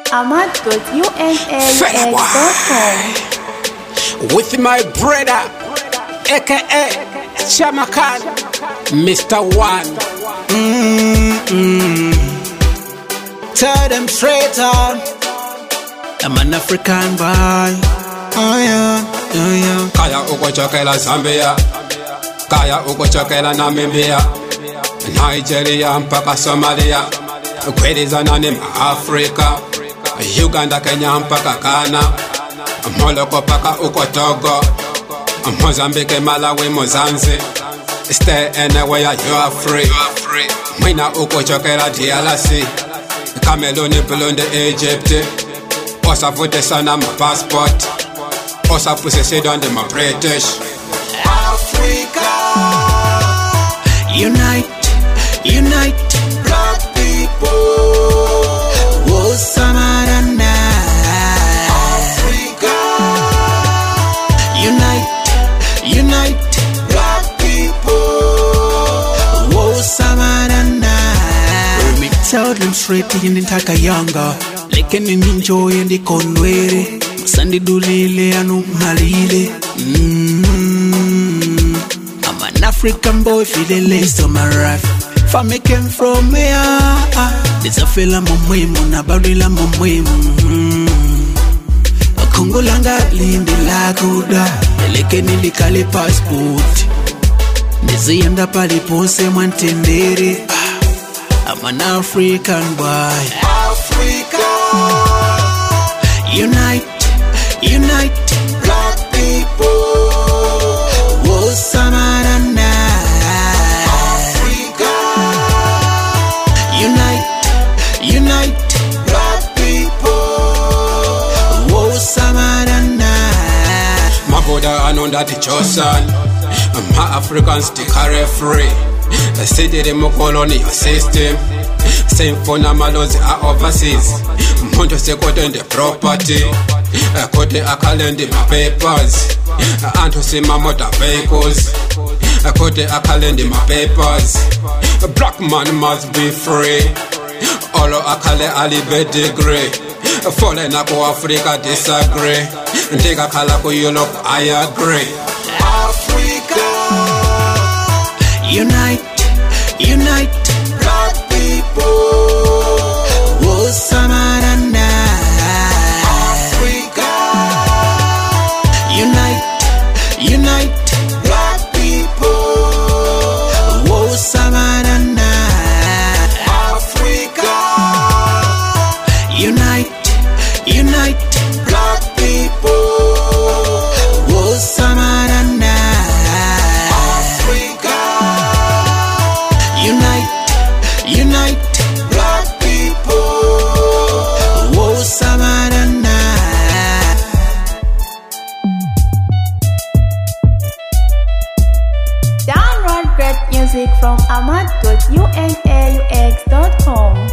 ahmad.unaux.com. With my brother, aka Chamakan, Mr. One. Tell them straight on, I'm an African boy. Oh yeah. Kaya uko chokela Zambia, kaya uko chokela Namibia, Nigeria mpaka Somalia, kwelizana ni Afrika, Uganda, Kenya mpaka Ghana, Moloko paka uko Togo, Mozambique, Malawi, Mozambique. Stay anywhere you are free. Mwina uko chokela DRC, Cameroon, Burundi, Egypt. Osa vote sana my passport. Osa possessed on my British. Africa, unite, black people. Wosamarana. Africa, unite, black people. Wosamarana. Let me tell them straight in the Takayanga. Lekeni ninjoy and the conwere. Sandi dulile anu malile. I'm an African boy, feeling lace on my rap. Family came from here. There's a fella mumwemu na barila mumwemu. Kongo langa lindi lakuda. Lekeni likale passport. Nizienda palipose mwantendere. I'm an African boy. Africa, unite, black people. Wosamarana. Africa, unite, black people. Wosamarana. Maboda anonda the chosen. Ma Africans to carry free. The city the colonial system. Same for Namalos are overseas. Monto se kote in the property. Kote akalendi my papers. Anto se my motor vehicles. Kote akalendi my papers. A black man must be free. Olo akale alibe degree. Fallen ako Africa disagree. Ndiga kala ko Europe I agree. Africa, unite, black people. Wosamarana. Africa, unite, black people. Wosamarana. Africa, unite, black people. Wosamarana. Africa, unite, black people. Wosamarana. Download great music from ahmad.unaux.com.